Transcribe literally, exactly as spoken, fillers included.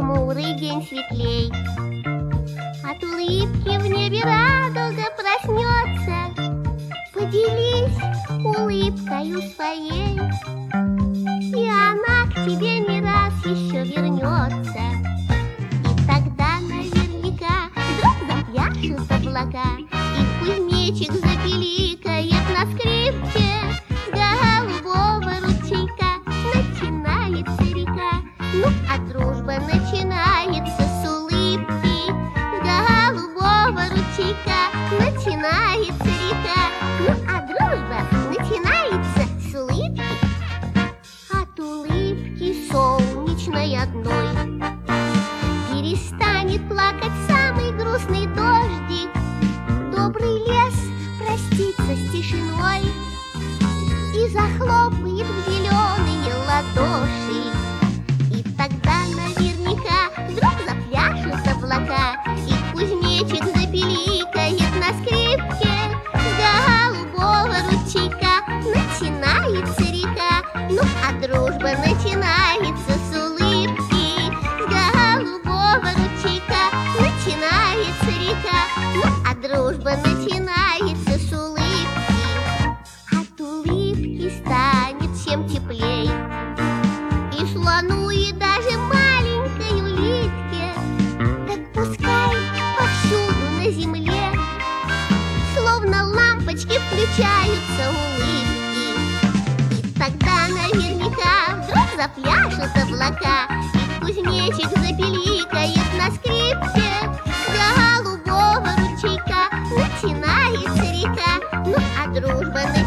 хмурый день светлей. От улыбки в небе радуга проснется. Поделись улыбкою своей, и она к тебе не раз еще вернется. И тогда наверняка вдруг запляшут облака, и кузнечик запиликает на скрипке. С голубого ручейка начинается река, ну а дружба начинается с улыбки. С голубого ручейка начинается река, ну а дружба начинается с улыбки. От улыбки солнечной одной перестанет плакать самый грустный дождик. Добрый лес простится с тишиной и захлопает в зеленые ладоши. И тогда наверняка вдруг запляшут облака, и кузнечик запиликает на скрипке. С голубого ручейка начинается река, ну а дружба начинается с улыбки. С голубого ручейка начинается река, ну а дружба начинается с улыбки. От улыбки станет всем теплей, и слону, и даже маленькой улитке. Так пускай повсюду на земле словно лампочки включаются улыбки. И тогда наверняка вдруг запляшут облака, и кузнечик запиликает на скрипке. С голубого ручейка начинается река, ну а дружба начинается